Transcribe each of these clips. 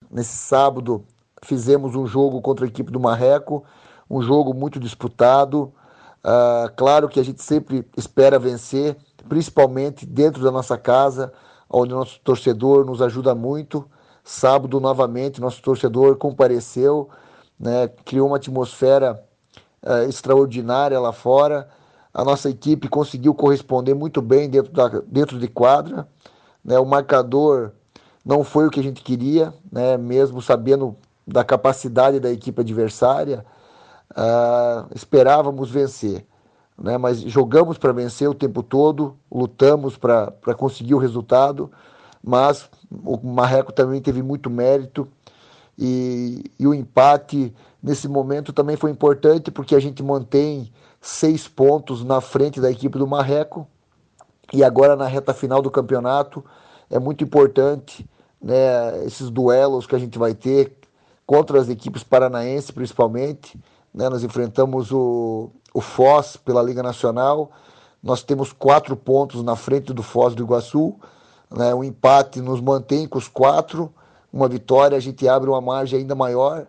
nesse sábado, fizemos um jogo contra a equipe do Marreco, um jogo muito disputado. Claro que a gente sempre espera vencer, principalmente dentro da nossa casa, onde o nosso torcedor nos ajuda muito. Sábado, novamente, nosso torcedor compareceu, né, criou uma atmosfera extraordinária lá fora. A nossa equipe conseguiu corresponder muito bem dentro de quadra, né? O marcador não foi o que a gente queria, né? Mesmo sabendo da capacidade da equipe adversária, esperávamos vencer, né? Mas jogamos para vencer o tempo todo, lutamos para conseguir o resultado, mas o Marreco também teve muito mérito e o empate nesse momento também foi importante porque a gente mantém 6 pontos na frente da equipe do Marreco e agora na reta final do campeonato é muito importante, né, esses duelos que a gente vai ter contra as equipes paranaenses principalmente, né, nós enfrentamos o Foz pela Liga Nacional, nós temos 4 pontos na frente do Foz do Iguaçu, né, o empate nos mantém com os 4, uma vitória a gente abre uma margem ainda maior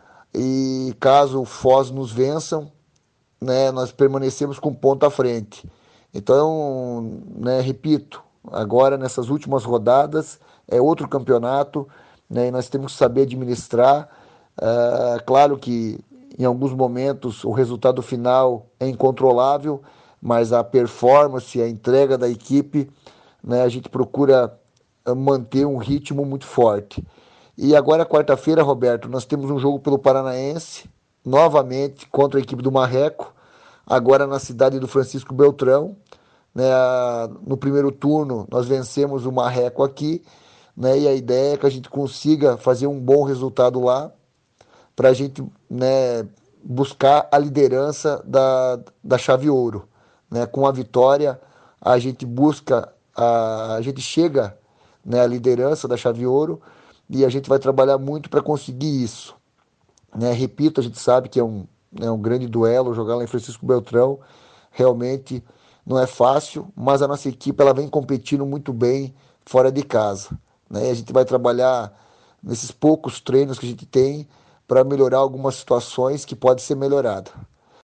e caso o Foz nos vençam, né, nós permanecemos com um ponto à frente. Então, né, repito, agora nessas últimas rodadas é outro campeonato, né, e nós temos que saber administrar. Claro que em alguns momentos o resultado final é incontrolável, mas a performance, a entrega da equipe, né, a gente procura manter um ritmo muito forte. E agora, quarta-feira, Roberto, nós temos um jogo pelo Paranaense, novamente contra a equipe do Marreco, agora na cidade do Francisco Beltrão. Né, no primeiro turno, nós vencemos o Marreco aqui, né, e a ideia é que a gente consiga fazer um bom resultado lá, para a gente, né, buscar a liderança da chave ouro. Né? Com a vitória, a gente busca, a gente chega, né, à liderança da chave ouro e a gente vai trabalhar muito para conseguir isso. Né? Repito, a gente sabe que é um grande duelo jogar lá em Francisco Beltrão, realmente não é fácil, mas a nossa equipe ela vem competindo muito bem fora de casa. Né? E a gente vai trabalhar nesses poucos treinos que a gente tem para melhorar algumas situações que podem ser melhoradas.